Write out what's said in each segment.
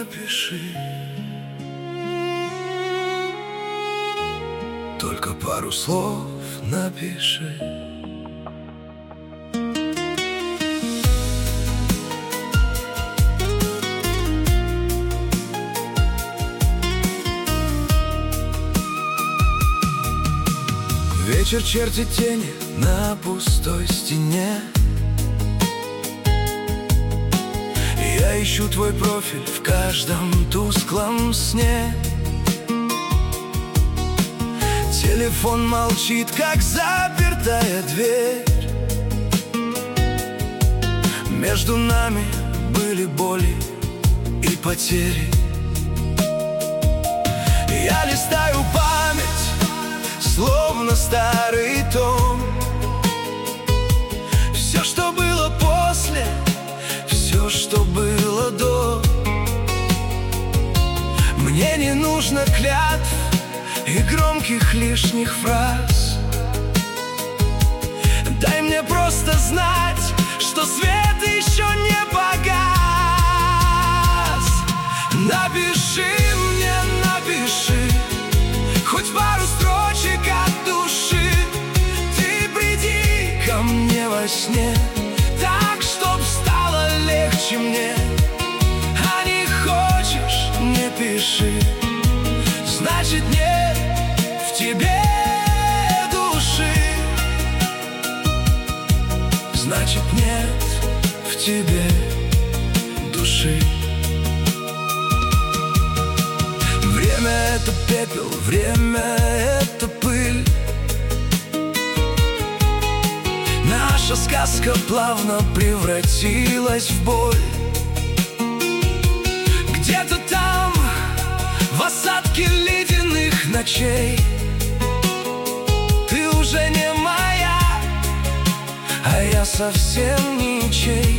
напиши, только пару слов напиши. Вечер чертит тени на пустой стене. Я ищу твой профиль в каждом тусклом сне. Телефон молчит, как запертая дверь. Между нами были боли и потери. Я листаю память, словно старый том. Все, что было после, все, что было до. Мне не нужно клятв и громких лишних фраз. Дай мне просто знать, что свет еще не погас. Напиши мне, напиши хоть пару строчек от души. Ты приди ко мне во сне, так, чтоб стало легче мне. А не хочешь, не пиши, значит нет в тебе души. Значит нет в тебе души. Время — это пепел, время — это пыль. Наша сказка плавно превратилась в боль. Где-то там, в осадке ледяных ночей, ты уже не моя, а я совсем ничей.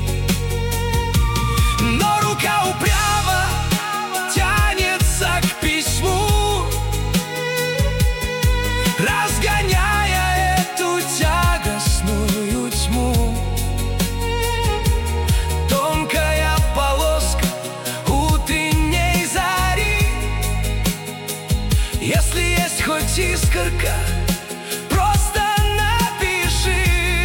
Но рука упрямо тянется к письму, разгоняя эту тягостную тьму. Тонкая полоска утренней зари. Если есть хоть искорка, просто напиши.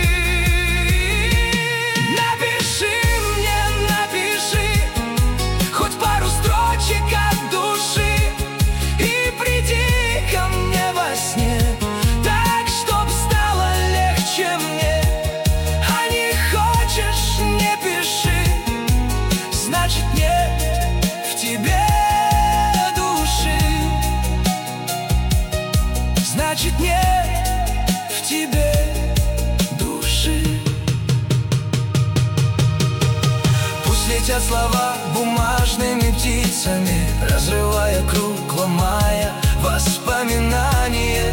Напиши мне, напиши хоть пару строчек от души. И приди ко мне во сне, так, чтоб стало легче мне. А не хочешь, не пиши, значит нет в тебе души. Значит нет в тебе души. Пусть летят слова бумажными птицами, разрывая круг, ломая воспоминания.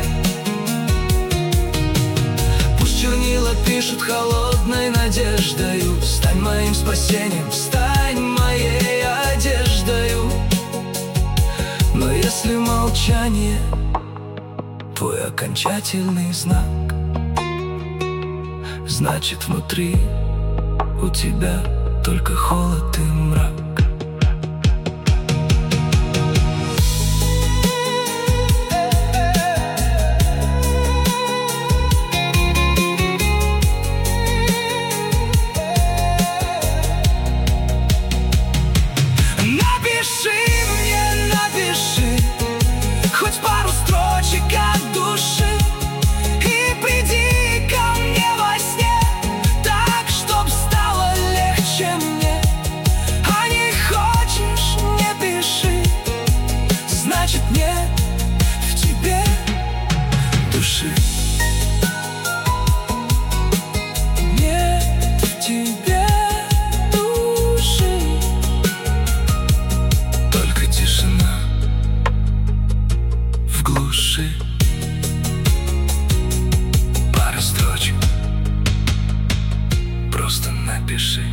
Пусть чернила пишут холодной надеждою. Стань моим спасением, стань моей одеждою. Но если молчание твой окончательный знак, значит внутри у тебя только холод и мрак. Напиши мне, напиши хоть пару строчек от души. И приди ко мне во сне, так, чтоб стало легче мне. А не хочешь, не пиши, значит нет в тебе души. Нет в тебе души. Только тишина в глуши. Пара строчек, просто напиши.